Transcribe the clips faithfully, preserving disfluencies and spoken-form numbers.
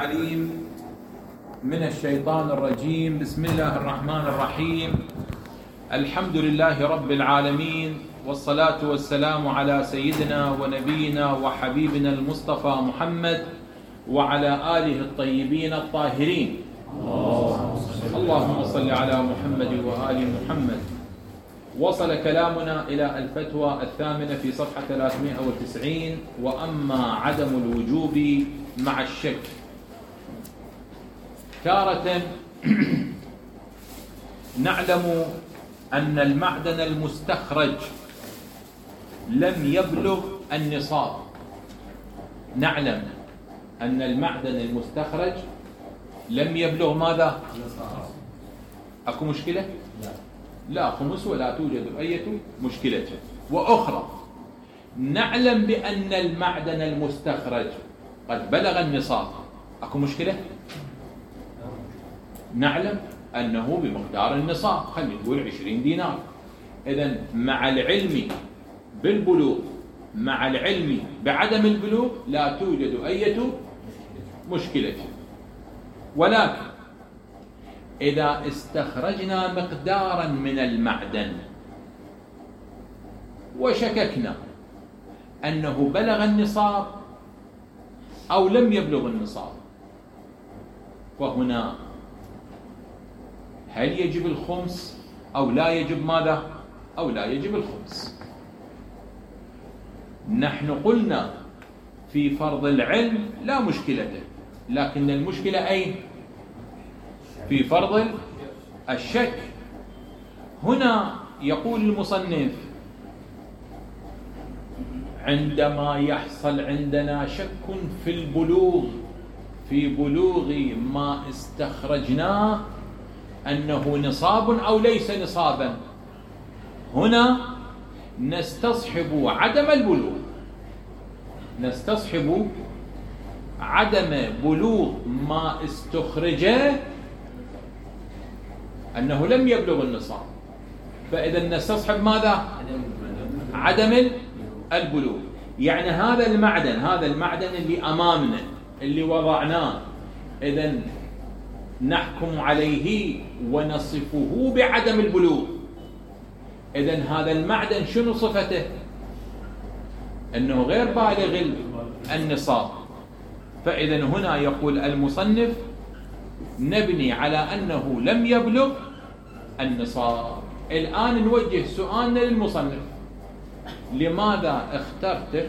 العليم من الشيطان الرجيم. بسم الله الرحمن الرحيم. الحمد لله رب العالمين، والصلاة والسلام على سيدنا ونبينا وحبيبنا المصطفى محمد وعلى آله الطيبين الطاهرين. اللهم صل على محمد وآل محمد. وصل كلامنا إلى الفتوى الثامنة في صفحة ثلاثمائة وتسعين. وأما عدم الوجوب مع الشك. تارة نعلم أن المعدن المستخرج لم يبلغ النصاب. نعلم أن المعدن المستخرج لم يبلغ ماذا؟ أكو مشكلة؟ لا خمس ولا توجد أي مشكلة. وأخرى نعلم بأن المعدن المستخرج قد بلغ النصاب. أكو مشكلة؟ نعلم أنه بمقدار النصاب، خلينا نقول عشرين دينار. إذن مع العلم بالبلوغ مع العلم بعدم البلوغ لا توجد أي مشكلة. ولكن إذا استخرجنا مقدارا من المعدن وشككنا أنه بلغ النصاب أو لم يبلغ النصاب، وهنا هل يجب الخمس أو لا يجب ماذا؟ أو لا يجب الخمس. نحن قلنا في فرض العلم لا مشكلة، لكن المشكلة أين؟ في فرض الشك. هنا يقول المصنف: عندما يحصل عندنا شك في البلوغ في بلوغ ما استخرجناه أنه نصاب أو ليس نصابا، هنا نستصحب عدم البلوغ نستصحب عدم بلوغ ما استخرجه أنه لم يبلغ النصاب. فإذا نستصحب ماذا؟ عدم البلوغ. يعني هذا المعدن هذا المعدن اللي أمامنا اللي وضعناه، إذا نحكم عليه ونصفه بعدم البلوغ. إذا هذا المعدن شنو صفته؟ أنه غير بالغ النصاب. فإذا هنا يقول المصنف نبني على أنه لم يبلغ النصاب. الآن نوجه سؤالنا للمصنف: لماذا اخترت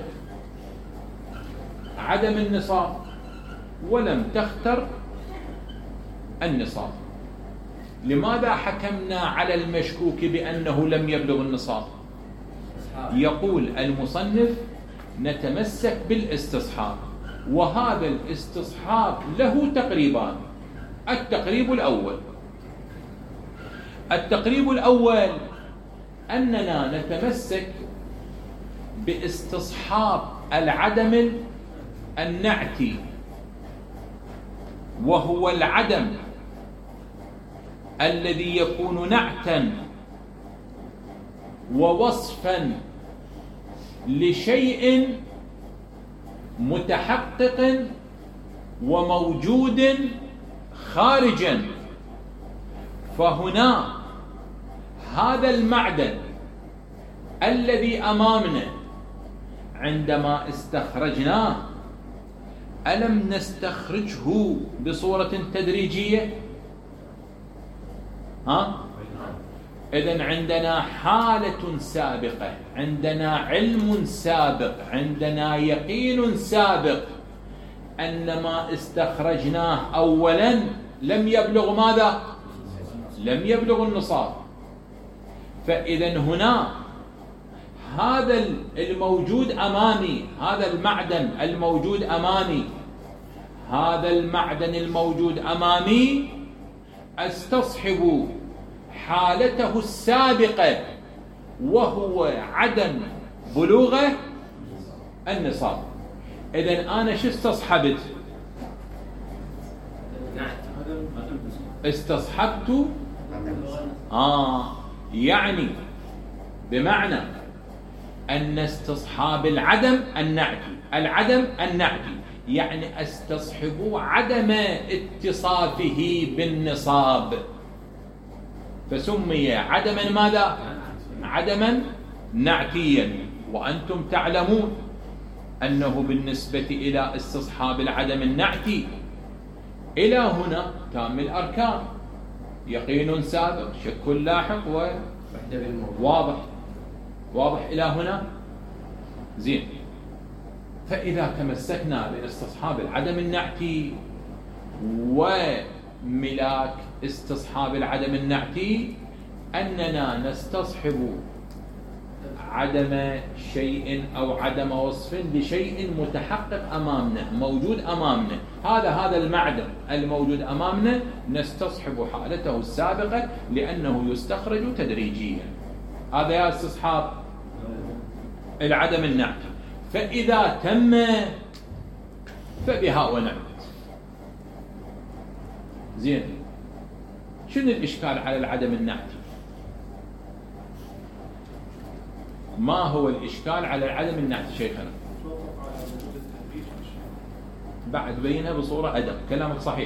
عدم النصاب ولم تختر النصاب؟ لماذا حكمنا على المشكوك بأنه لم يبلغ النصاب؟ يقول المصنف: نتمسك بالاستصحاب، وهذا الاستصحاب له تقريبان. التقريب الأول التقريب الأول أننا نتمسك باستصحاب العدم النعتي، وهو العدم الذي يكون نعتا ووصفا لشيء متحقق وموجود خارجا. فهنا هذا المعدن الذي أمامنا عندما استخرجناه ألم نستخرجه بصورة تدريجية؟ ها؟ إذن عندنا حالة سابقة، عندنا علم سابق، عندنا يقين سابق أن ما استخرجناه أولا لم يبلغ ماذا؟ لم يبلغ النصاب. فإذن هنا هذا الموجود أمامي، هذا المعدن الموجود أمامي هذا المعدن الموجود أمامي استصحب حالته السابقة، وهو عدم بلوغه النصاب. إذن أنا شو استصحبت؟ استصحبت آه يعني بمعنى أن استصحاب العدم النعتي العدم النعتي يعني استصحب عدم اتصافه بالنصاب، فسمي عدما ماذا؟ عدما نعتيا. وأنتم تعلمون أنه بالنسبة إلى استصحاب العدم النعتي إلى هنا تام الأركان: يقين سابق، شك لاحق، وواضح. واضح إلى هنا؟ زين. فإذا تمسكنا باستصحاب العدم النعتي وملاك استصحاب العدم النعتي أننا نستصحب عدم شيء أو عدم وصف لشيء متحقق أمامنا، موجود أمامنا، هذا هذا المعدن الموجود أمامنا نستصحب حالته السابقة لأنه يستخرج تدريجيا. هذا يا استصحاب العدم النعتي. فإذا تم فبها ونعمت. زين، شنو الإشكال على العدم النعتي؟ ما هو الإشكال على العدم النعتي شيخنا؟ بعد بينها بصورة أدق. كلامك صحيح.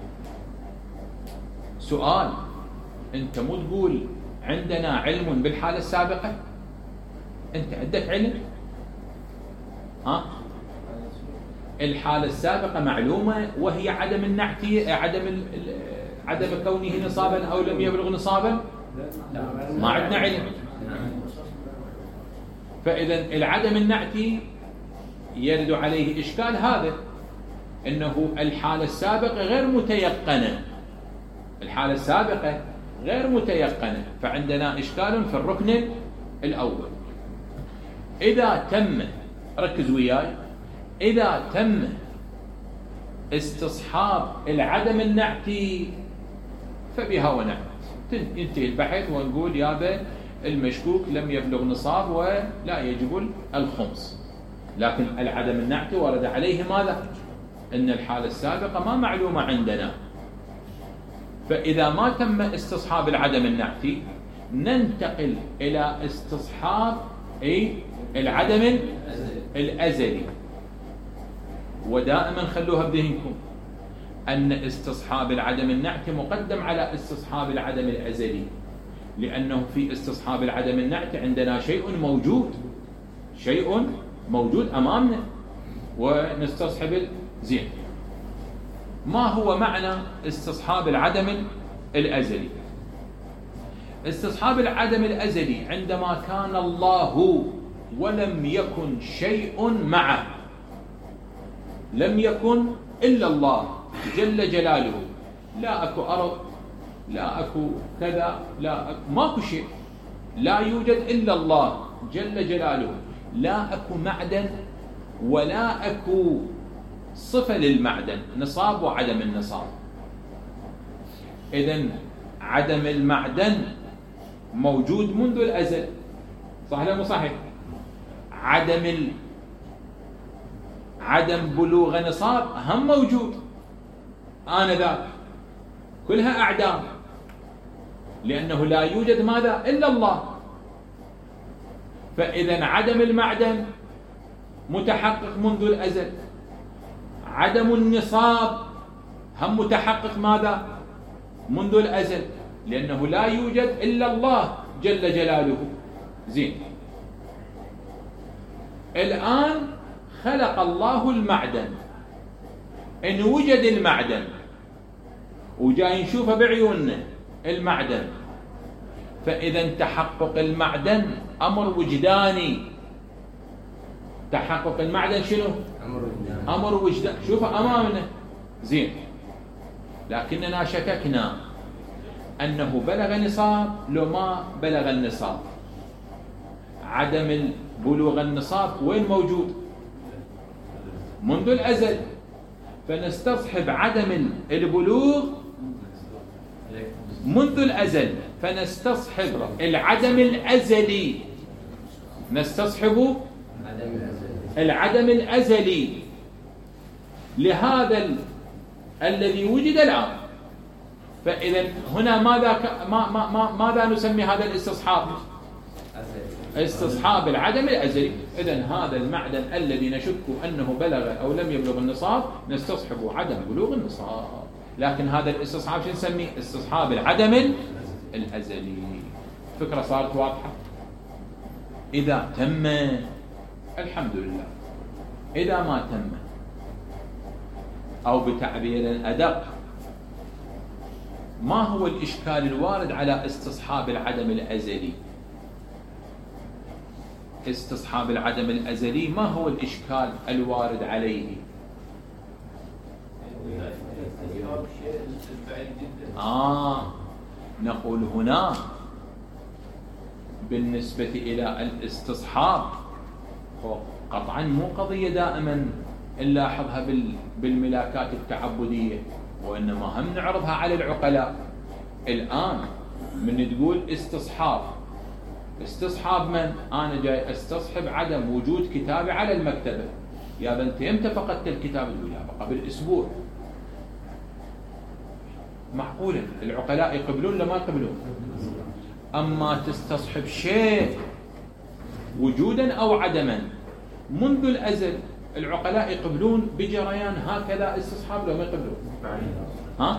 سؤال: أنت مو تقول عندنا علم بالحالة السابقة؟ أنت عندك علم؟ ها؟ الحالة السابقة معلومة وهي عدم النعتي، عدم عدم كونه نصابا أو لم يبلغ نصابا؟ ما عندنا علم. فإذا العدم النعتي يرد عليه إشكال هذا، أنه الحالة السابقة غير متيقنة، الحالة السابقة غير متيقنة، فعندنا إشكال في الركن الأول. إذا تم، ركز وياي، إذا تم استصحاب العدم النعتي فبها ونعمت، ينتهي البحث ونقول يابا المشكوك لم يبلغ نصاب ولا يجب الخمس. لكن العدم النعتي ورد عليه ماذا؟ أن الحالة السابقة ما معلومة عندنا. فإذا ما تم استصحاب العدم النعتي ننتقل إلى استصحاب أي العدم الأزلي. ودائما خلوها بذهنكم أن استصحاب العدم النعتي مقدم على استصحاب العدم الأزلي، لأنه في استصحاب العدم النعتي عندنا شيء موجود، شيء موجود أمامنا ونستصحب الزين. ما هو معنى استصحاب العدم الأزلي؟ استصحاب العدم الأزلي عندما كان الله ولم يكن شيء معه، لم يكن إلا الله جل جلاله، لا أكو أرض، لا أكو كذا، لا أكو ماكو شيء، لا يوجد إلا الله جل جلاله، لا أكو معدن ولا أكو صفة للمعدن، نصاب وعدم النصاب. إذن عدم المعدن موجود منذ الأزل، صح ولا مو صحيح؟ عدم ال... عدم بلوغ نصاب هم موجود آنذاك، كلها أعدام، لأنه لا يوجد ماذا إلا الله. فإذا عدم المعدن متحقق منذ الأزل، عدم النصاب هم متحقق ماذا منذ الأزل، لأنه لا يوجد إلا الله جل جلاله. زين، الآن خلق الله المعدن، إن وجد المعدن وجاي نشوفه بعيوننا المعدن، فإذا تحقق المعدن أمر وجداني. تحقق المعدن شنو؟ أمر وجداني. أمر وجداني، شوفه أمامنا. زين، لكننا شككنا أنه بلغ نصاب لو ما بلغ النصاب. عدم بلوغ النصاب وين موجود؟ منذ الأزل، فنستصحب عدم البلوغ منذ الأزل، فنستصحب العدم الأزلي، نستصحب العدم الأزلي لهذا ال... الذي وجد الآن. فإذا هنا ماذا ك... ما... ما... ما... ماذا نسمي هذا الاستصحاب؟ استصحاب العدم الأزلي. إذن هذا المعدن الذي نشك أنه بلغ أو لم يبلغ النصاب نستصحب عدم بلوغ النصاب، لكن هذا الاستصحاب شو نسميه؟ استصحاب العدم الأزلي. فكرة صارت واضحة؟ إذا تم الحمد لله، إذا ما تم أو بتعبير أدق، ما هو الإشكال الوارد على استصحاب العدم الأزلي؟ استصحاب العدم الأزلي ما هو الإشكال الوارد عليه؟ آه نقول هنا بالنسبة إلى الاستصحاب قطعا مو قضية دائما نلاحظها بالملاكات التعبدية، وإنما هم نعرضها على العقلاء. الآن من تقول استصحاب، استصحاب من؟ أنا جاي استصحب عدم وجود كتابي على المكتبة. يا بنت امتى فقدت الكتاب؟ تقول يا قبل أسبوع. معقولة العقلاء يقبلون ولا ما يقبلون؟ أما تستصحب شيء وجودا أو عدما منذ الأزل، العقلاء يقبلون بجريان هكذا استصحاب لو ما يقبلون؟ ها؟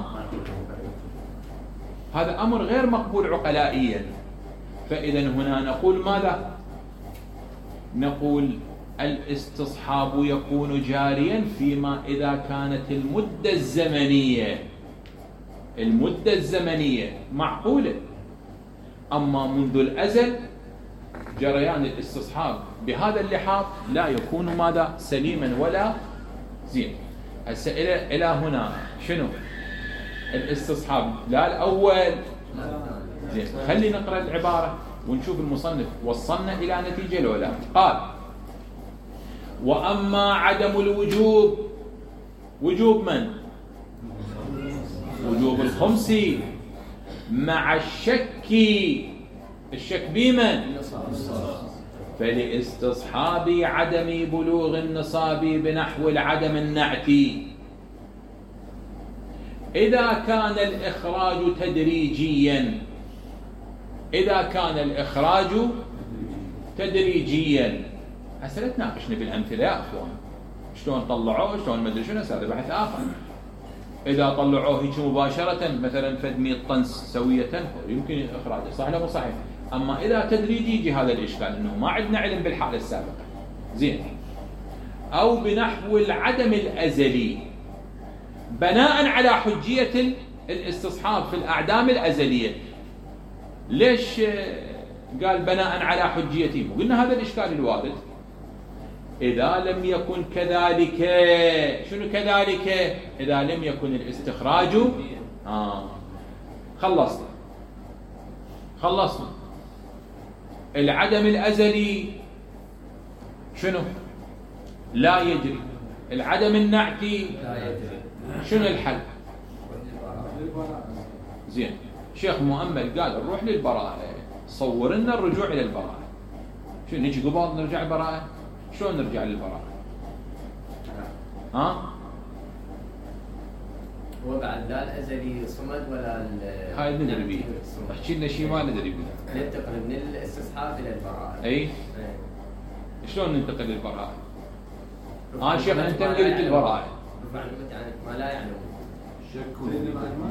هذا أمر غير مقبول عقلائيا. فإذا هنا نقول ماذا؟ نقول الاستصحاب يكون جاريا فيما إذا كانت المدة الزمنية المدة الزمنية معقولة. أما منذ الأزل جريان الاستصحاب بهذا اللحاظ لا يكون ماذا؟ سليما ولا زين. هسه إلى إلى هنا شنو الاستصحاب؟ لا الأول زين. خلي نقرأ العبارة ونشوف المصنف وصلنا إلى نتيجة لو لا. قال: وأما عدم الوجوب، وجوب من؟ وجوب الخمس مع الشك، الشك بمن؟ فلاستصحاب عدم بلوغ النصاب بنحو العدم النعتي إذا كان الإخراج تدريجيا. إذا كان الإخراج تدريجيا. هسه لا تناقشني بالأمثلة يا أخوان، شلون طلعوه شلون ما ادري شنو، هذا بحث آخر. إذا طلعوه هيك مباشرة مثلا فد مئة طنس سوية يمكن إخراجه، صح ولا مو صحيح؟ أما إذا تدريجي يجي هذا الإشكال إنه ما عندنا علم بالحالة السابقة. زين. أو بنحو العدم الأزلي بناء على حجية الاستصحاب في الأعدام الأزلية. ليش قال بناء على حجيته؟ قلنا هذا الإشكال الوارد. إذا لم يكن كذلك، شنو كذلك؟ إذا لم يكن الاستخراج آه. خلصنا خلصنا العدم الأزلي شنو؟ لا يجري. العدم النعتي لا يجري. شنو الحل؟ زين. شيخ مؤمل قال نروح للبراءة، صور لنا الرجوع إلى البراءة. شو نجي قبل نرجع البراءة؟ شلون نرجع للبراءة؟ ها؟ هو بعد لا الأزلي صمد ولا هاي ندري بيه. احكي لنا شيء ما ندري بيه. ننتقل من الاستصحاب إلى البراءة. أي. أي. شلون ننتقل للبراءة؟ آه شيخ أنت قلت البراءة. يعني ما لا يعلم. شك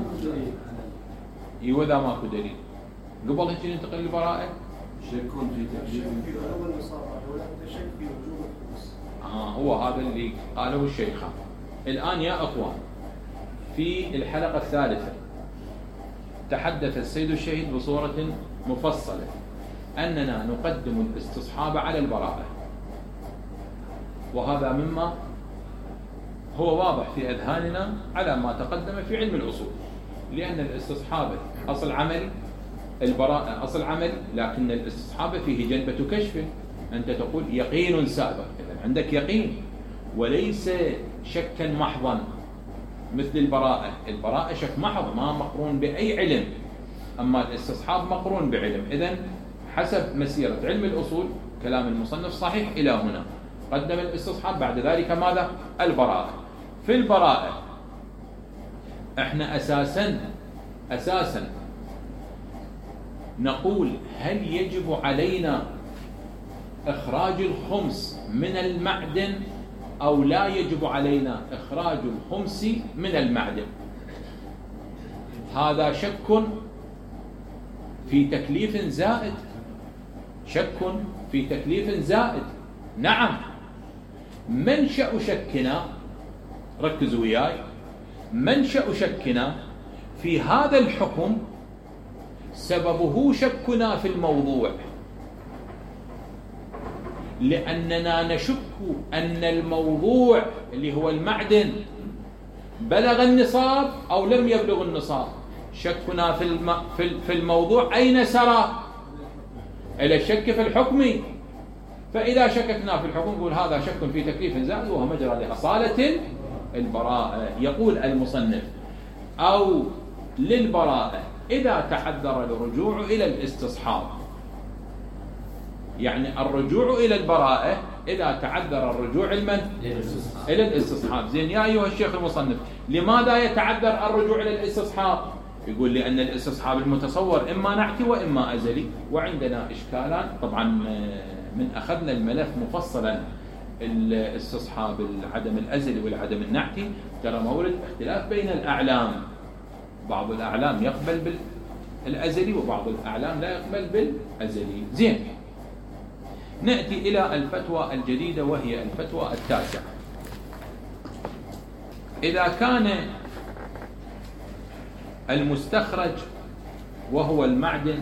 اي واذا ماكو دليل قبل هيك ننتقل للبراءة. شكون في تأجيل شك في وجوب الخمس. اه هو هذا اللي قاله الشيخان. الآن يا أخوان في الحلقة الثالثة تحدث السيد الشهيد بصورة مفصلة أننا نقدم الاستصحاب على البراءة، وهذا مما هو واضح في أذهاننا على ما تقدم في علم الأصول، لأن الاستصحاب أصل عملي، البراءة أصل عملي، لكن الاستصحاب فيه جنبة كشف. أنت تقول يقين سابق، إذن عندك يقين وليس شكا محضا مثل البراءة. البراءة شك محض ما مقرون بأي علم، أما الاستصحاب مقرون بعلم. إذن حسب مسيرة علم الأصول كلام المصنف صحيح إلى هنا، قدم الاستصحاب بعد ذلك ماذا؟ البراءة. في البراءة احنا أساسا أساسا نقول هل يجب علينا إخراج الخمس من المعدن أو لا يجب علينا إخراج الخمس من المعدن. هذا شك في تكليف زائد، شك في تكليف زائد. نعم، منشأ شكنا، ركزوا وياي، منشأ شكنا في هذا الحكم سببه شكنا في الموضوع، لأننا نشك أن الموضوع اللي هو المعدن بلغ النصاب أو لم يبلغ النصاب. شكنا في الم... في الموضوع أين سرى؟ إلى الشك في الحكم. فإذا شككنا في الحكم نقول هذا شك في تكليف زائد وهو مجرى لأصالة البراءة. يقول المصنف: أو للبراءة إذا تعذر الرجوع إلى الاستصحاب. يعني الرجوع إلى البراءة إذا تعذر الرجوع المن؟ إلى الاستصحاب. زين يا أيها الشيخ المصنف، لماذا يتعذر الرجوع إلى الاستصحاب؟ يقول لأن الاستصحاب المتصور إما نعتي وإما أزلي، وعندنا إشكالان. طبعا من أخذنا الملف مفصلا الاستصحاب العدم الأزلي والعدم النعتي ترى مورد اختلاف بين الأعلام، بعض الأعلام يقبل بالأزلي وبعض الأعلام لا يقبل بالأزلي. زين، نأتي إلى الفتوى الجديدة وهي الفتوى التاسعة. إذا كان المستخرج وهو المعدن،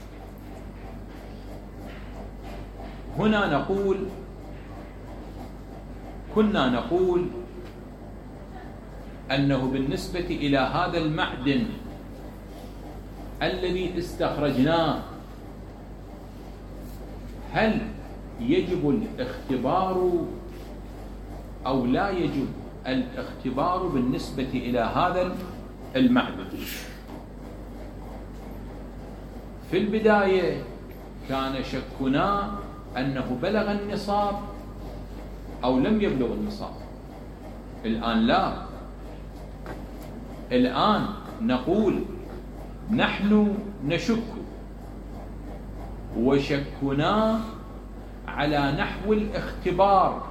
هنا نقول كنا نقول أنه بالنسبة إلى هذا المعدن الذي استخرجناه هل يجب الاختبار أو لا يجب الاختبار بالنسبة إلى هذا المعدن؟ في البداية كان شكنا أنه بلغ النصاب أو لم يبلغ النصاب. الآن لا، الآن نقول نحن نشك، وشكنا على نحو الاختبار،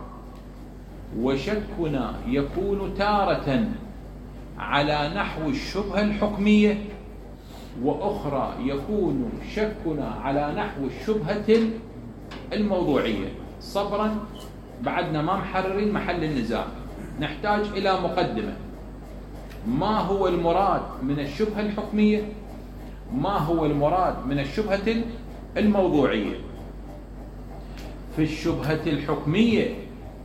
وشكنا يكون تارة على نحو الشبهة الحكمية، وأخرى يكون شكنا على نحو الشبهة الموضوعية. صبرا، بعدنا ما محررين محل النزاع، نحتاج إلى مقدمة. ما هو المراد من الشبهة الحكمية؟ ما هو المراد من الشبهة الموضوعية؟ في الشبهة الحكمية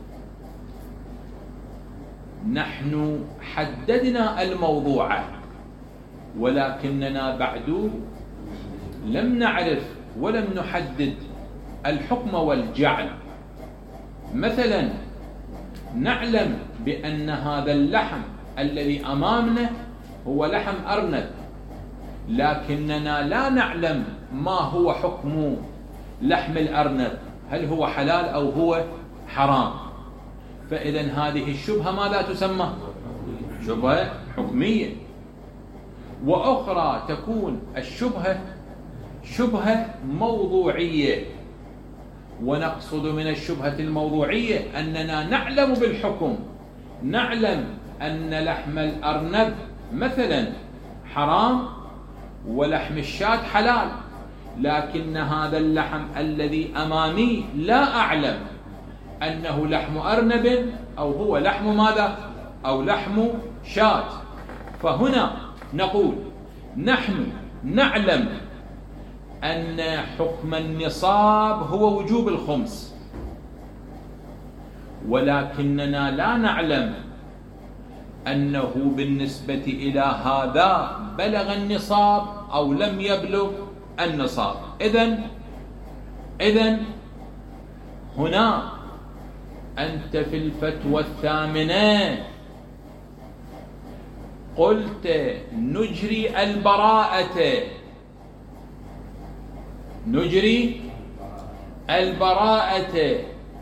نحن حددنا الموضوع، ولكننا بعد لم نعرف ولم نحدد الحكم والجعل. مثلا نعلم بأن هذا اللحم الذي أمامنا هو لحم أرنب، لكننا لا نعلم ما هو حكم لحم الأرنب، هل هو حلال أو هو حرام. فإذا هذه الشبهة ماذا تسمى؟ شبهة حكمية. وأخرى تكون الشبهة شبهة موضوعية، ونقصد من الشبهة الموضوعية أننا نعلم بالحكم، نعلم أن لحم الأرنب مثلا حرام ولحم الشاة حلال، لكن هذا اللحم الذي أمامي لا أعلم أنه لحم أرنب أو هو لحم ماذا؟ أو لحم شاة. فهنا نقول نحن نعلم أن حكم النصاب هو وجوب الخمس، ولكننا لا نعلم أنه بالنسبة إلى هذا بلغ النصاب أو لم يبلغ النصاب. إذن إذن هنا أنت في الفتوى الثامنة قلت نجري البراءة، نجري البراءة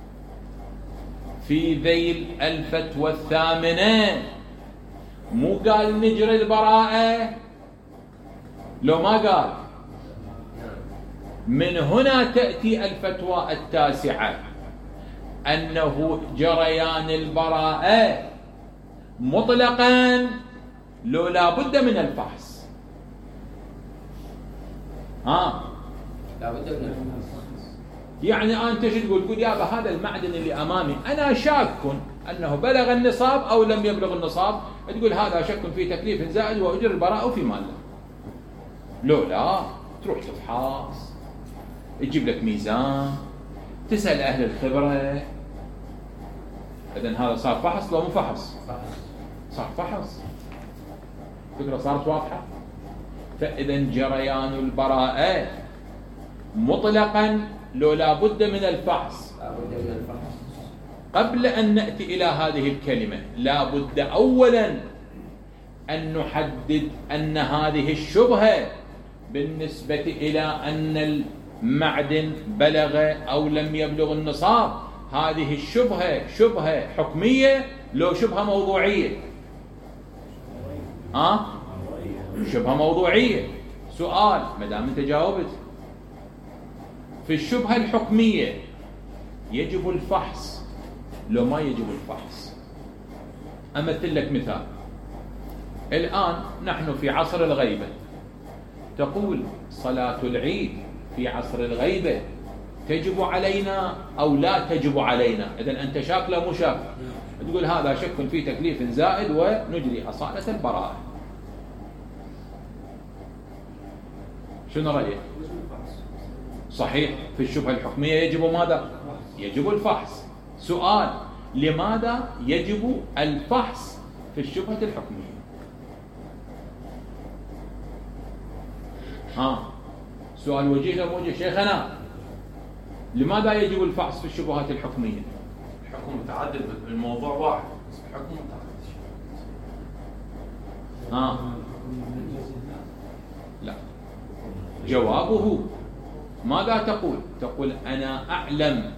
في ذيل الفتوى الثامنة. مو قال نجري البراءة؟ لو ما قال من هنا تأتي الفتوى التاسعة أنه جريان البراءة مطلقا لو لا بد من الفحص. ها لا بد من الفحص. يعني أنت شو تقول؟ تقول يابا هذا المعدن اللي أمامي أنا شاك أنه بلغ النصاب أو لم يبلغ النصاب، تقول هذا شك في تكليف زائد وأجر البراءة في مال. لو لا تروح تفحص، تجيب لك ميزان، تسأل أهل الخبرة. إذن هذا صار فحص لو مو فحص؟ صار فحص. فكرة صارت واضحة؟ فإذن جريان البراءة مطلقا لو لا بد من الفحص. لا بد من الفحص. قبل أن نأتي إلى هذه الكلمة لا بد أولا أن نحدد أن هذه الشبهة بالنسبة إلى أن المعدن بلغ أو لم يبلغ النصاب، هذه الشبهة شبهة حكمية لو شبهة موضوعية؟ ها؟ أه؟ شبهة موضوعية. سؤال ما دام أنت جاوبت. في الشبهة الحكمية يجب الفحص لو ما يجب الفحص؟ أمثل لك مثال. الآن نحن في عصر الغيبة، تقول صلاة العيد في عصر الغيبة تجب علينا أو لا تجب علينا؟ إذن أنت شاك لا مو شاك؟ تقول هذا شك في تكليف زائد ونجري أصالة البراءة. شنو رأيك؟ صحيح، في الشبهة الحكمية يجب ماذا؟ يجب الفحص. سؤال: لماذا يجب الفحص في الشبهة الحكمية؟ ها سؤال وجيه لو وجه شيخنا، لماذا يجب الفحص في الشبهات الحكمية؟ الحكم متعدد، الموضوع واحد بس الحكم متعدد. ها لا، جوابه ماذا تقول؟ تقول أنا أعلم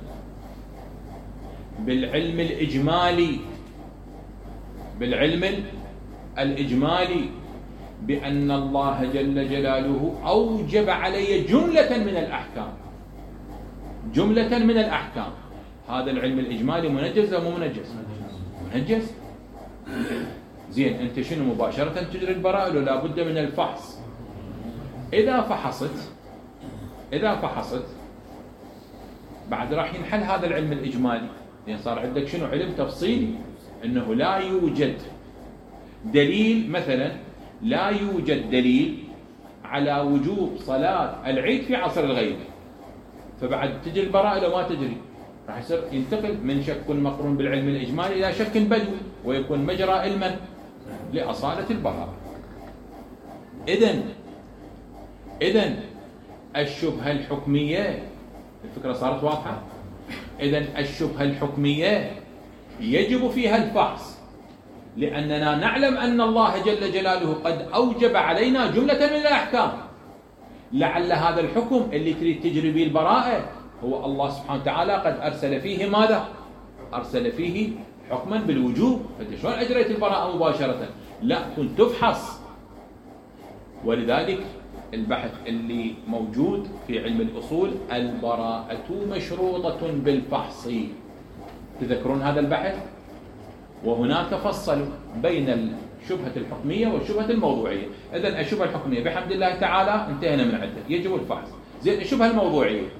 بالعلم الإجمالي بالعلم الإجمالي بأن الله جل جلاله أوجب علي جملة من الأحكام جملة من الأحكام. هذا العلم الإجمالي منجز أو مو منجز؟ منجز. زين، أنت شنو مباشرة تجري البراءة ولا بد من الفحص؟ إذا فحصت إذا فحصت بعد راح ينحل هذا العلم الإجمالي، يعني صار عندك شنو؟ علم تفصيلي، أنه لا يوجد دليل، مثلا لا يوجد دليل على وجوب صلاة العيد في عصر الغيبة، فبعد تجري البراءة لو ما تجري راح يصير ينتقل من شك مقرون بالعلم الإجمالي إلى شك بدوي، ويكون مجرى علما لأصالة البراءة. إذن إذن الشبهة الحكمية، الفكرة صارت واضحة؟ إذن الشبهة الحكمية يجب فيها الفحص، لأننا نعلم أن الله جل جلاله قد أوجب علينا جملة من الأحكام. لعل هذا الحكم اللي تريد تجري به البراءة هو الله سبحانه وتعالى قد أرسل فيه ماذا؟ أرسل فيه حكما بالوجوب، فأنت شلون أجريت البراءة مباشرة؟ لا، كنت تفحص. ولذلك البحث اللي موجود في علم الأصول البراءة مشروطة بالفحص. تذكرون هذا البحث؟ وهناك فصلوا بين الشبهة الحكمية والشبهة الموضوعية. إذن الشبهة الحكمية بحمد الله تعالى انتهينا من عدة، يجب الفحص. زين، الشبهة الموضوعية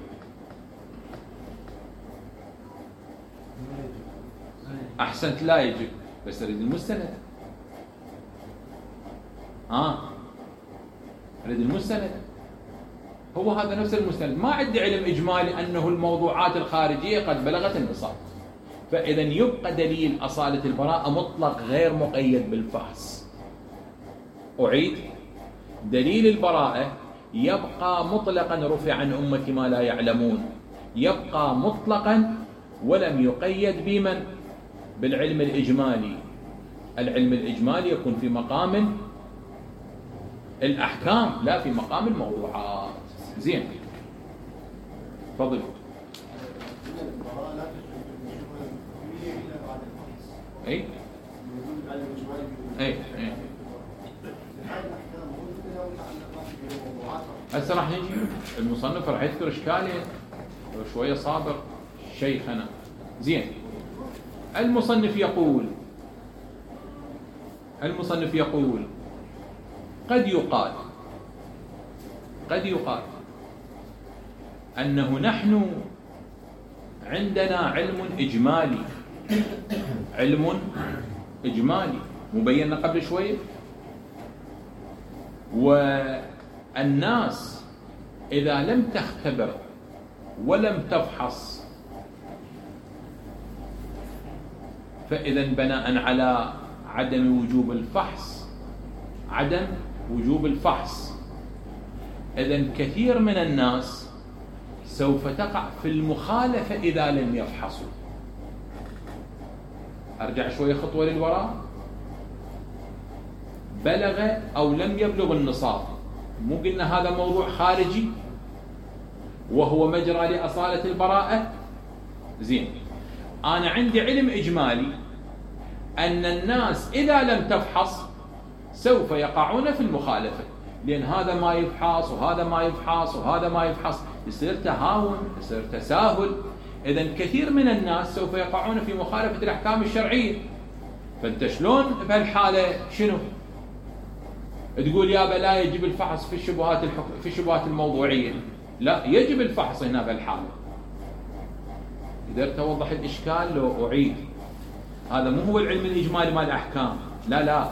أحسنت، لا يجب، بس أريد المستند. آه أريد المستند، هو هذا نفس المستند. ما عندي علم إجمالي أنه الموضوعات الخارجية قد بلغت النصاب، فإذا يبقى دليل أصالة البراءة مطلق غير مقيد بالفحص. أعيد، دليل البراءة يبقى مطلقا، رفع عن أمة ما لا يعلمون، يبقى مطلقا ولم يقيد بمن؟ بالعلم الإجمالي. العلم الإجمالي يكون في مقام الأحكام لا في مقام الموضوعات. زين، تفضل. اي اي اي هسه راح نجي المصنف راح يذكر اشكالين شويه صابر شيخنا. زين، المصنف يقول المصنف يقول قد يقال قد يقال أنه نحن عندنا علم إجمالي علم إجمالي مبين قبل شوية، والناس إذا لم تختبر ولم تفحص فإذا بناء على عدم وجوب الفحص عدم وجوب الفحص إذن كثير من الناس سوف تقع في المخالفة إذا لم يفحصوا. أرجع شوية خطوة للوراء. بلغ أو لم يبلغ النصاب، مو قلنا هذا موضوع خارجي وهو مجرى لأصالة البراءة؟ زين، أنا عندي علم إجمالي أن الناس إذا لم تفحص سوف يقعون في المخالفة، لأن هذا ما يفحص وهذا ما يفحص وهذا ما يفحص، يصير تهاون، يصير تساهل. إذن كثير من الناس سوف يقعون في مخالفة الأحكام الشرعية. فأنت شلون بهالحالة شنو؟ تقول يابا لا يجب الفحص في الشبهات الحكم في الشبهات الموضوعية. لا، يجب الفحص هنا بهالحالة. قدرت أوضح الإشكال لو أعيد؟ هذا مو هو العلم الإجمالي مال الأحكام، لا لا.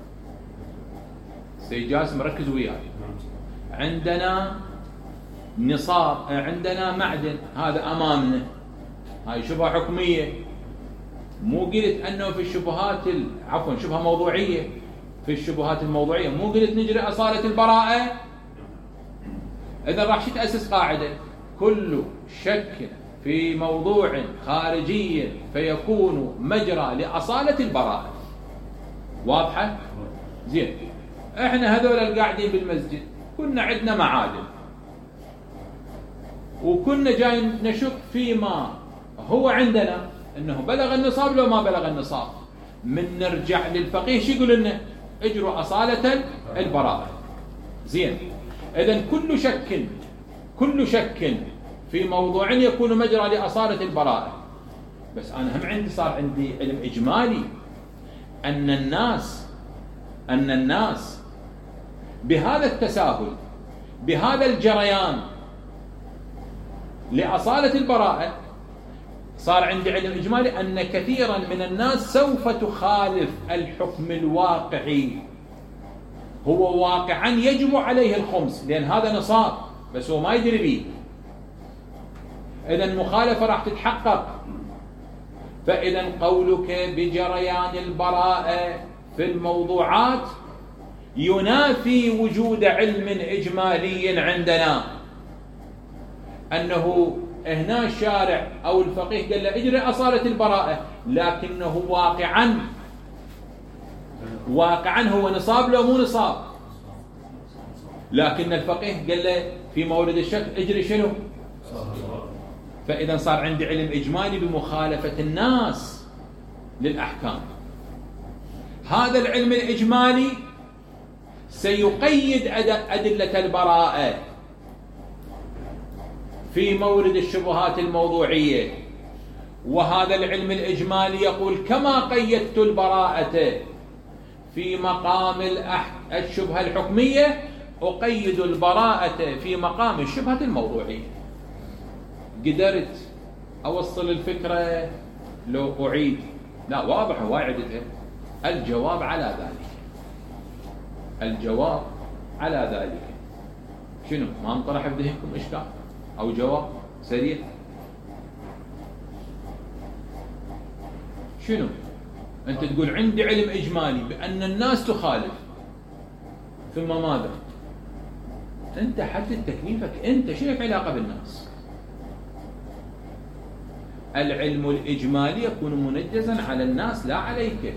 سيد جاسم ركز وياي. عندنا نصاب، عندنا معدن، هذا أمامنا، هاي شبهة حكمية. مو قلت أنه في الشبهات ال... عفوا شبهة موضوعية، في الشبهات الموضوعية مو قلت نجري أصالة البراءة. إذا راح شو تأسس قاعدة؟ كل شك في موضوع خارجي فيكون مجرى لأصالة البراءة. واضحة؟ زين، احنا هذول القاعدين بالمسجد كنا عندنا معادن وكنا جاي نشك فيما هو عندنا انه بلغ النصاب لو ما بلغ النصاب. من نرجع للفقيه شو يقول لنا؟ اجروا أصالة البراءة. زين، اذن كل شك كل شك في موضوع يكون مجرى لأصالة البراءة. بس أنا هم عندي صار عندي علم إجمالي أن الناس أن الناس بهذا التساهل، بهذا الجريان لأصالة البراءة، صار عندي علم إجمالي أن كثيرا من الناس سوف تخالف الحكم الواقعي. هو واقعا يجب عليه الخمس لأن هذا نصاب، بس هو ما يدري به. إذا المخالفة راح تتحقق. فإذا قولك بجريان البراءة في الموضوعات ينافي وجود علم إجمالي عندنا، أنه هنا الشارع أو الفقيه قال له اجري أصالة البراءة، لكنه واقعا واقعا هو نصاب لو مو نصاب. لكن الفقيه قال له في مورد الشك اجري شنو؟ فإذا صار عندي علم إجمالي بمخالفة الناس للأحكام. هذا العلم الإجمالي سيقيد أدلة البراءة في مورد الشبهات الموضوعية. وهذا العلم الإجمالي يقول كما قيدت البراءة في مقام الشبهة الحكمية أقيد البراءة في مقام الشبهة الموضوعية. قدرت أوصل الفكرة لو أعيد؟ لا، واضح واعدتها. الجواب على ذلك الجواب على ذلك شنو؟ ما انطرح بذهنكم إشكال أو جواب سريع؟ شنو؟ أنت تقول عندي علم إجمالي بأن الناس تخالف، ثم ماذا؟ أنت حدد تكليفك، أنت شو لك علاقة بالناس؟ العلم الإجمالي يكون منجزا على الناس لا عليك.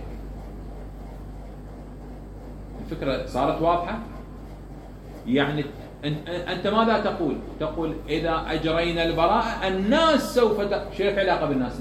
الفكرة صارت واضحة؟ يعني أنت ماذا تقول؟ تقول إذا أجرينا البراءة الناس سوف ت... شو لك علاقة بالناس؟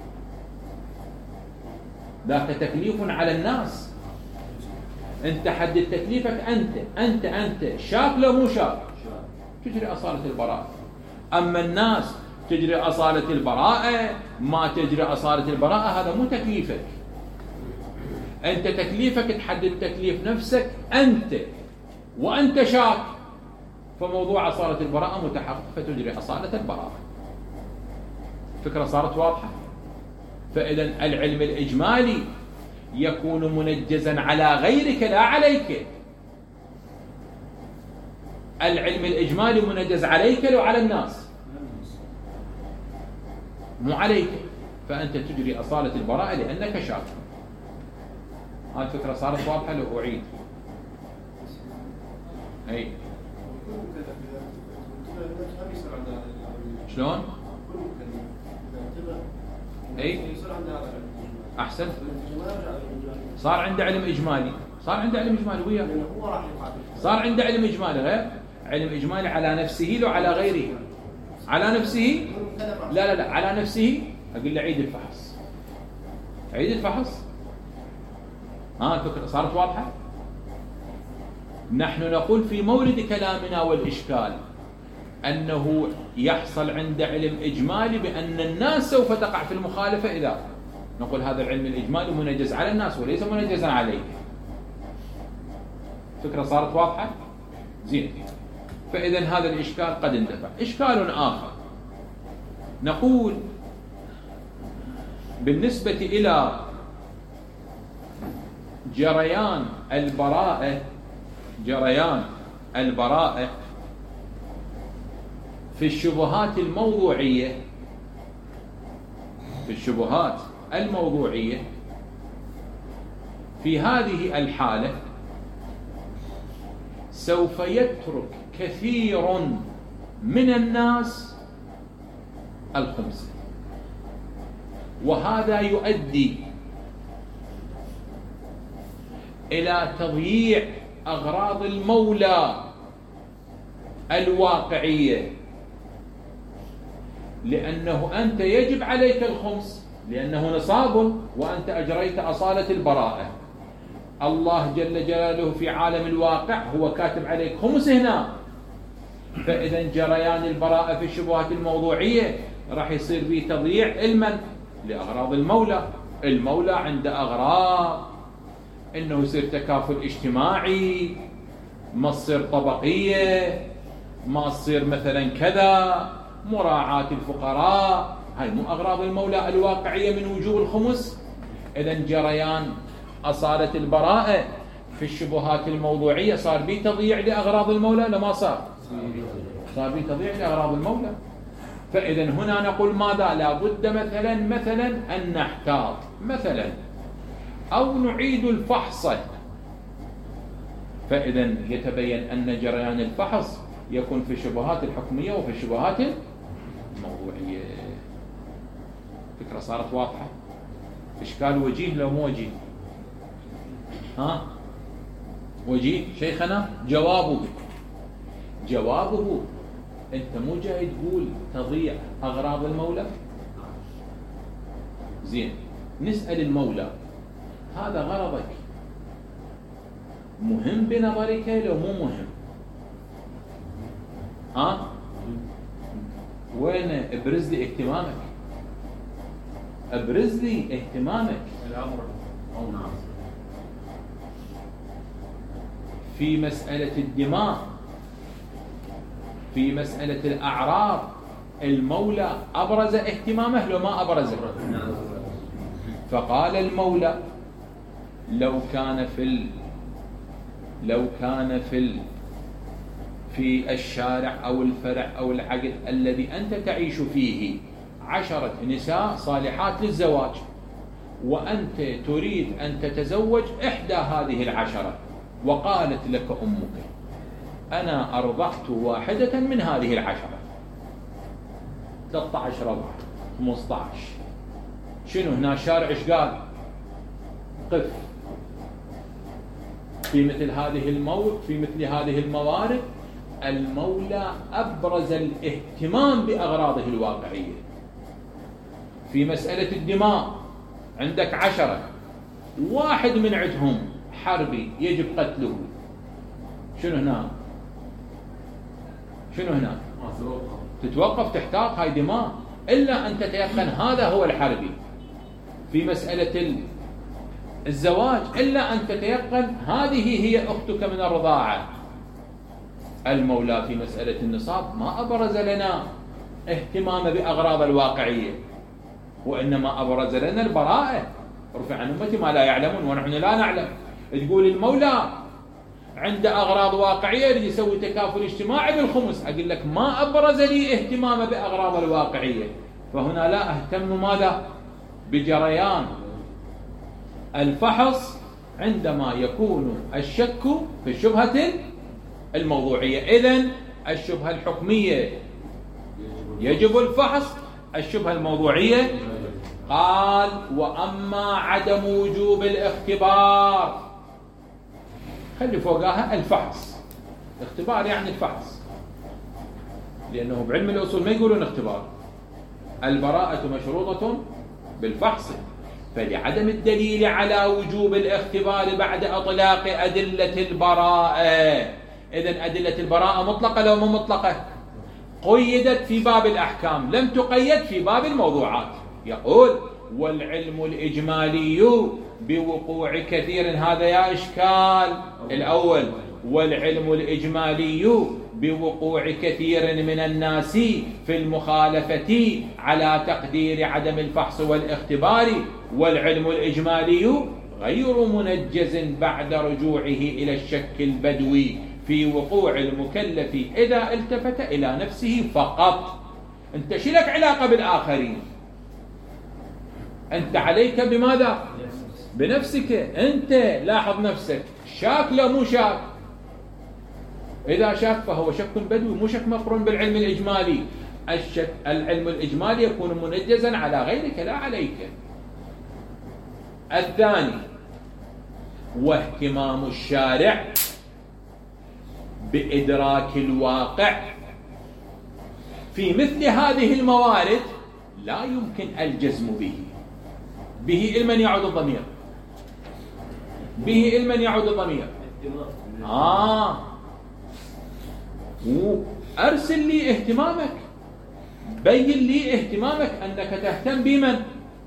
ذاك تكليف على الناس. أنت حدد تكليفك، أنت أنت أنت شاك لو مو شاك؟ تجري أصالة البراءة. أما الناس تجري أصالة البراءة ما تجري أصالة البراءة، هذا مو تكليفك. أنت تكليفك تحدد تكليف نفسك أنت، وأنت شاك، فموضوع أصالة البراءة متحقق فتجري أصالة البراءة. فكرة صارت واضحة؟ فإذا العلم الإجمالي يكون منجزا على غيرك لا عليك. العلم الإجمالي منجز عليك لو على الناس، مو عليك، فأنت تجري أصالة البراءة لأنك شاك. هذه الفكرة صارت واضحة لو أعيد؟ أي شلون؟ أي أحسن، صار عنده علم إجمالي، صار عنده علم إجمالي وياه، صار عنده علم إجمالي غير علم إجمالي على نفسه لو على غيره. على نفسه لا لا لا على نفسه أقول له عيد الفحص، عيد الفحص. ها الفكرة صارت واضحة؟ نحن نقول في مورد كلامنا والإشكال أنه يحصل عند علم إجمالي بأن الناس سوف تقع في المخالفة، إذا نقول هذا العلم الإجمالي منجز على الناس وليس منجزا عليك. فكرة صارت واضحة؟ زين. فإذا هذا الإشكال قد اندفع. إشكال آخر نقول بالنسبة إلى جريان البراءة، جريان البراءة في الشبهات الموضوعية، في الشبهات الموضوعية في هذه الحالة سوف يترك كثير من الناس الخمس، وهذا يؤدي إلى تضييع أغراض المولى الواقعية، لأنه أنت يجب عليك الخمس لأنه نصاب وأنت أجريت أصالة البراءة. الله جل جلاله في عالم الواقع هو كاتب عليك خمس هنا، فإذا جريان البراءة في الشبهات الموضوعية راح يصير به تضييع المن لأغراض المولى. المولى عنده أغراض إنه يصير تكافل اجتماعي، ما تصير طبقية، ما تصير مثلا كذا، مراعاة الفقراء، هاي مو أغراض المولى الواقعية من وجوب الخمس. إذا جريان أصالة البراءة في الشبهات الموضوعية صار به تضييع لأغراض المولى، لما صار صار به تضييع لأغراض المولى. فإذا هنا نقول ماذا؟ لا بد مثلا مثلا أن نحتاط مثلا أو نعيد الفحص. فإذا يتبين أن جريان الفحص يكون في الشبهات الحكمية وفي الشبهات الموضوعية. فكرة صارت واضحة؟ إشكال وجيه لو مو وجيه؟ ها؟ وجيه شيخنا؟ جوابه جوابه أنت مو جاي تقول تضيع أغراض المولى؟ زين، نسأل المولى هذا غرضك مهم بنظرك لو مو مهم؟ ها؟ وين ابرز لي اهتمامك؟ ابرز لي اهتمامك. الأمر أو نعم في مسألة الدماء، في مسألة الأعراض، المولى أبرز اهتمامه لو ما أبرزه؟ فقال المولى لو كان في ال... لو كان في ال... في الشارع أو الفرع أو العقد الذي أنت تعيش فيه عشرة نساء صالحات للزواج، وأنت تريد أن تتزوج إحدى هذه العشرة، وقالت لك أمك أنا أرضعت واحدة من هذه العشرة، ثلاثة عشر رضع خمسة عشر، شنو هنا الشارع إيش قال؟ قف. في مثل هذه الموت في مثل هذه الموارد المولى أبرز الاهتمام بأغراضه الواقعية. في مسألة الدماء عندك عشرة، واحد من عندهم حربي يجب قتله، شنو هنا؟ شنو هنا؟ تتوقف تحتاط، هاي دماء، إلا أن تتيقن هذا هو الحربي في مسألة الزواج، إلا أن تتيقن هذه هي أختك من الرضاعة. المولى في مسألة النصاب ما أبرز لنا اهتمام بأغراض الواقعية، وإنما أبرز لنا البراءة. رفع عن أمتي ما لا يعلمون ونحن لا نعلم. تقول المولى عند أغراض واقعية يريد يسوي تكافل اجتماعي بالخمس، أقول لك ما أبرز لي اهتمام بأغراض الواقعية، فهنا لا أهتم ماذا؟ بجريان الفحص عندما يكون الشك في الشبهة الموضوعية. إذن الشبهة الحكمية يجب الفحص، الشبهة الموضوعية قال وأما عدم وجوب الاختبار، خلي فوقها الفحص. الاختبار يعني الفحص، لأنه بعلم الأصول ما يقولون اختبار. البراءة مشروطة بالفحص، فلعدم الدليل على وجوب الاختبار بعد إطلاق أدلة البراءة. إذن أدلة البراءة مطلقة لو مو مطلقة؟ قيدت في باب الأحكام، لم تقيد في باب الموضوعات. يقول والعلم الإجمالي بوقوع كثير، هذا يا إشكال الأول، والعلم الإجمالي بوقوع كثير من الناس في المخالفة على تقدير عدم الفحص والاختبار، والعلم الإجمالي غير منجز بعد رجوعه إلى الشك البدوي في وقوع المكلف إذا التفت إلى نفسه فقط. أنت شلك علاقة بالآخرين، أنت عليك بماذا؟ بنفسك. أنت لاحظ نفسك، شاك لا مو شاك؟ إذا شاك فهو شك بدوي، مو شك مقرون بالعلم الإجمالي. الشك العلم الإجمالي يكون منجزا على غيرك لا عليك. الثاني واهتمام الشارع بإدراك الواقع في مثل هذه الموارد لا يمكن الجزم به. به إلمن يعود الضمير، به إلمن يعود الضمير. آه أرسل لي اهتمامك، بين لي اهتمامك أنك تهتم بمن؟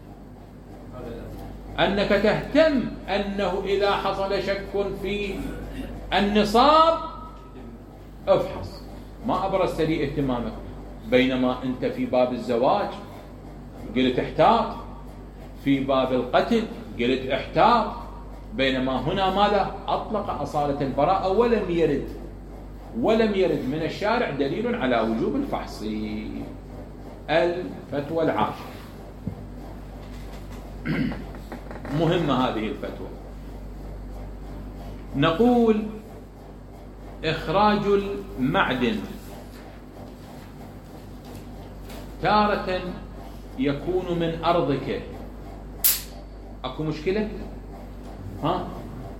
أنك تهتم أنه إذا حصل شك في النصاب افحص. ما أبرزت لي اهتمامك، بينما أنت في باب الزواج قلت احتاط، في باب القتل قلت احتاط، بينما هنا ماذا؟ أطلق أصالة البراءة ولم يرد ولم يرد من الشارع دليل على وجوب الفحص. الفتوى العاشرة مهمة هذه الفتوى. نقول إخراج المعدن تارة يكون من أرضك. أكو مشكلة؟ ها؟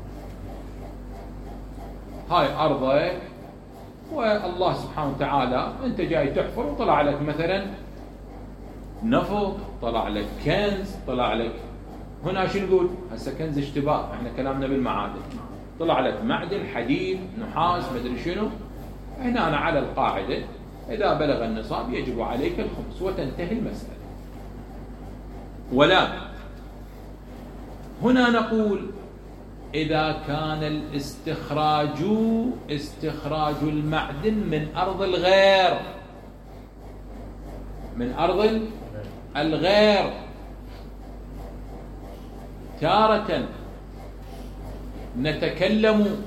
هاي أرضك والله سبحانه وتعالى أنت جاي تحفر وطلع لك مثلا نفط، طلع لك كنز، طلع لك هنا شو نقول؟ هسه كنز اشتباه، احنا كلامنا بالمعادن. طلع لك معدن، حديد، نحاس، مدري شنو. هنا أنا على القاعدة إذا بلغ النصاب يجب عليك الخمس وتنتهي المسألة. ولا هنا نقول إذا كان الاستخراج استخراج المعدن من أرض الغير، من أرض الغير تارة نتكلم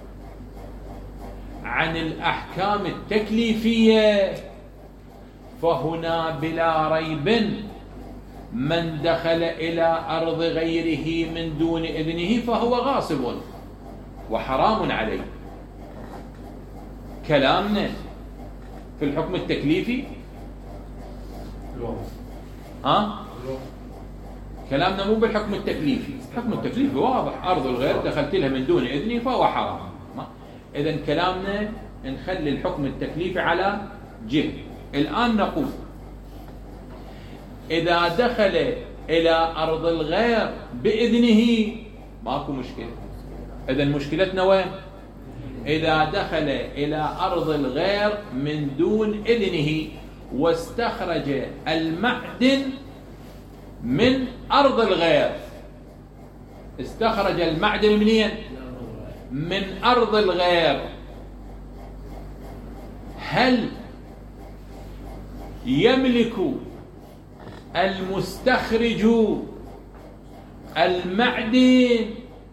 عن الأحكام التكليفية، فهنا بلا ريب من دخل إلى أرض غيره من دون إذنه فهو غاصب وحرام عليه. كلامنا في الحكم التكليفي ها؟ كلامنا مو بالحكم التكليفي. الحكم التكليفي واضح، أرض الغير دخلت لها من دون إذنه فهو حرام. إذن كلامنا نخلي الحكم التكليفي على جهة. الآن نقول إذا دخل إلى أرض الغير بإذنه ماكو مشكلة. إذن مشكلتنا وين؟ إذا دخل إلى أرض الغير من دون إذنه واستخرج المعدن من أرض الغير. استخرج المعدن منين؟ من أرض الغير. هل يملك المستخرج المعدن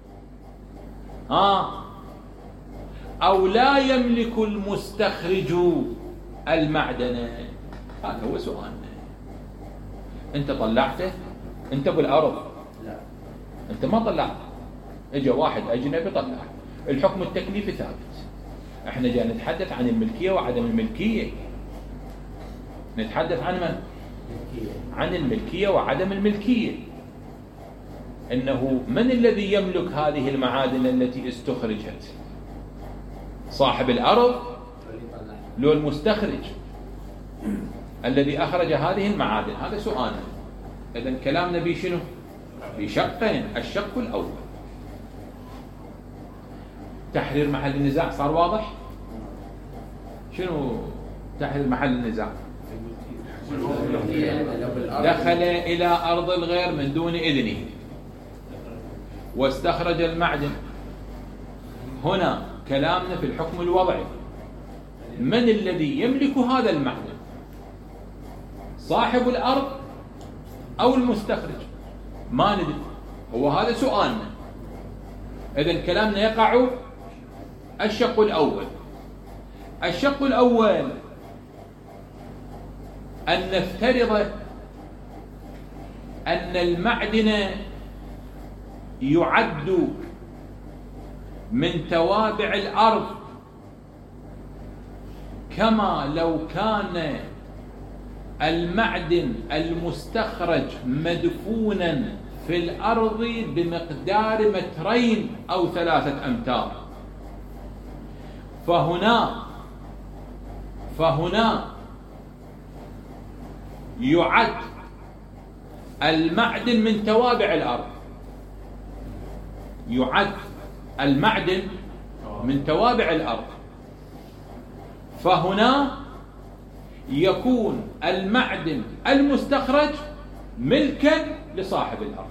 ها أو لا يملك المستخرج المعدن؟ هذا هو سؤالنا. أنت طلعته، أنت بالأرض، لا أنت ما طلعت، إجا واحد أجنبي طلع. الحكم التكليفي ثابت. احنا جاي نتحدث عن الملكية وعدم الملكية. نتحدث عن من؟ عن الملكية وعدم الملكية. إنه من الذي يملك هذه المعادن التي استخرجت؟ صاحب الأرض لو المستخرج الذي أخرج هذه المعادن؟ هذا سؤالنا. إذن كلامنا بشنو؟ بشقين. الشق الأول تحرير محل النزاع. صار واضح؟ شنو تحرير محل النزاع؟ دخل إلى أرض الغير من دون إذنه واستخرج المعدن. هنا كلامنا في الحكم الوضعي. من الذي يملك هذا المعدن؟ صاحب الأرض أو المستخرج؟ ما ندري. هو هذا سؤالنا. إذن كلامنا يقع الشق الأول. الشق الأول أن نفترض أن المعدن يعد من توابع الأرض كما لو كان المعدن المستخرج مدفونا في الأرض بمقدار مترين أو ثلاثة أمتار. فهنا فهنا يعد المعدن من توابع الأرض. يعد المعدن من توابع الأرض. فهنا يكون المعدن المستخرج ملكا لصاحب الأرض.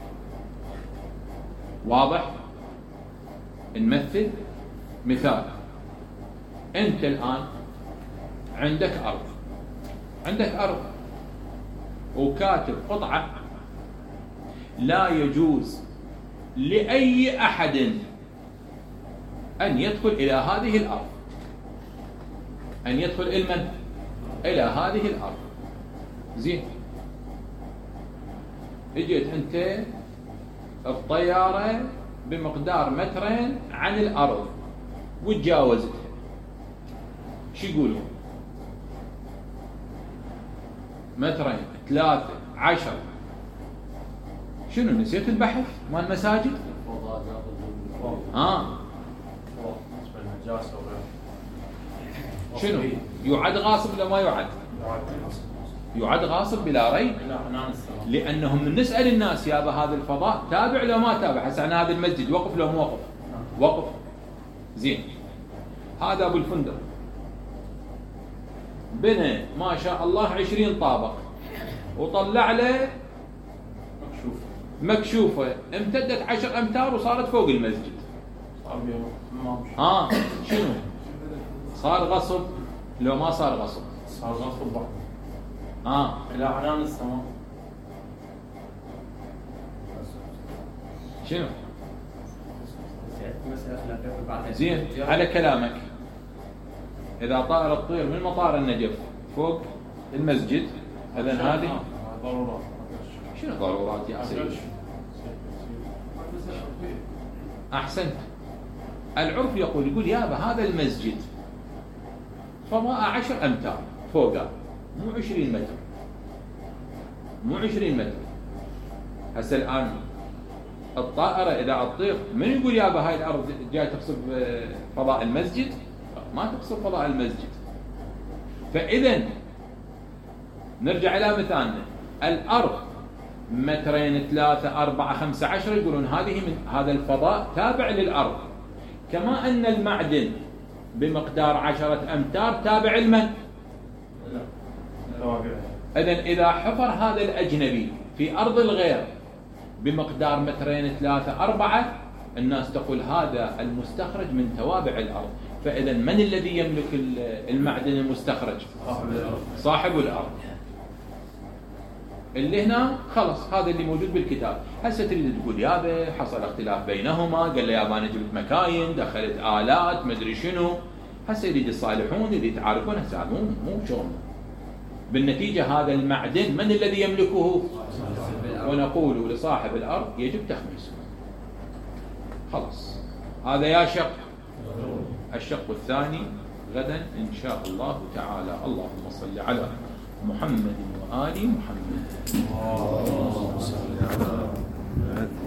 واضح؟ نمثل مثال. أنت الآن عندك أرض، عندك أرض وكاتب قطعة لا يجوز لأي أحد أن يدخل إلى هذه الأرض. أن يدخل المن إلى هذه الأرض. زين، اجيت أنت الطيارة بمقدار مترين عن الأرض وتجاوزتها، شو يقولون؟ مترين، ثلاثة، عشر. شنو نسيت البحث مال المساجد؟ آه شنو؟ يعد غاصب ولا ما يعد؟ يعد غاصب بلا ريب. لأنهم نسأل الناس يابا هذا الفضاء تابع لو ما تابع؟ هسه عن هذا المسجد وقف لو مو وقف؟ وقف. زين، هذا أبو الفندق بنى ما شاء الله عشرين طابق وطلع له مكشوفة مكشوفة امتدت عشر أمتار وصارت فوق المسجد. ها شنو؟ صار غصب لو ما صار غصب؟ صار غصب بعض. اه إلى عنان السماء. شنو؟ زين، على كلامك إذا طائرة تطير من مطار النجف فوق المسجد، إذن هذه ضرورات. شنو ضرورات يا سيدي؟ أحسنت. العرف يقول يقول يابا هذا المسجد فضاء عشر أمتار فوقه، مو عشرين متر، مو عشرين متر. هسه الآن الطائرة إذا تطير من يقول يابا هاي الأرض جاي تقصد فضاء المسجد؟ ما تقصد فضاء المسجد. فإذا نرجع إلى مثالنا، الأرض مترين، ثلاثة، أربعة، خمسة، عشر، يقولون هذه من هذا الفضاء تابع للأرض. كما أن المعدن بمقدار عشرة أمتار تابع المن. إذن إذا حفر هذا الأجنبي في أرض الغير بمقدار مترين ثلاثة أربعة، الناس تقول هذا المستخرج من توابع الأرض. فإذا من الذي يملك المعدن المستخرج؟ صاحب الأرض. اللي هنا خلص هذا اللي موجود بالكتاب. هسه تريد تقول يابا حصل اختلاف بينهما، قال له يابا انا جبت مكاين، دخلت آلات، مدري شنو. هسه يريد يصالحون، يريد يتعاركون. هسه مو مو شغل. بالنتيجة هذا المعدن من الذي يملكه؟ ونقول لصاحب الأرض يجب تخميسه. خلاص هذا يا شق. الشق الثاني غدا إن شاء الله تعالى. اللهم صل على محمد وآل محمد. اللهم صل على محمد.